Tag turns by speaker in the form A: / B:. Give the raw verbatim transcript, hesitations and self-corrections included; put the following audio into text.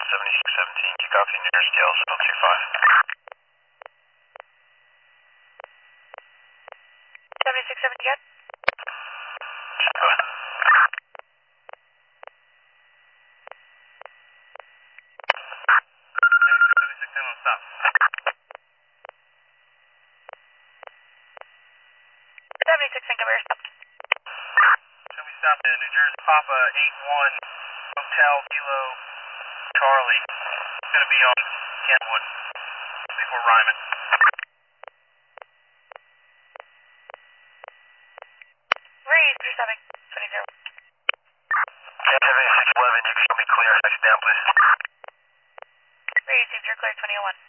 A: seventy-six seventeen, you copy New Jersey L zero two five.
B: seventy-six seventy again?
A: Go ahead. seventy-six ten, let's stop.
B: seventy-six ten, come here, stop.
A: Should we stop at New Jersey Papa eight one Hotel Kilo Charlie? It's going to be on Kentwood before Ryman.
B: Where are you intercepting? twenty zero.
A: seventy-six eleven, you can show me clear. Next down, please.
B: Where are you, you're clear, twenty oh one.